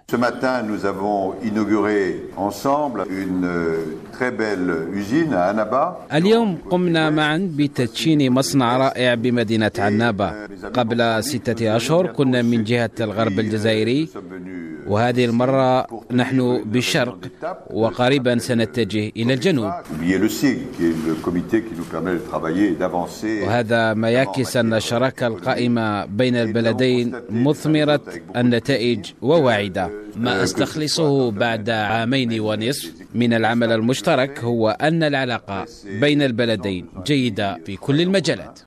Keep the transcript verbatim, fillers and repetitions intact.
Ce matin, nous avons inauguré ensemble une très belle usine à Annaba. اليوم قمنا معا بتدشين مصنع رائع بمدينة عنابة. قبل ستة أشهر كنا من جهة الغرب الجزائري، وهذه المرة نحن بالشرق، وقريبا سنتجه إلى الجنوب. وهذا ما يعكس أن الشراكة القائمة بين البلدين مثمرة النتائج وواعدة. ما أستخلصه بعد عامين ونصف من العمل المشترك هو أن العلاقة بين البلدين جيدة في كل المجالات.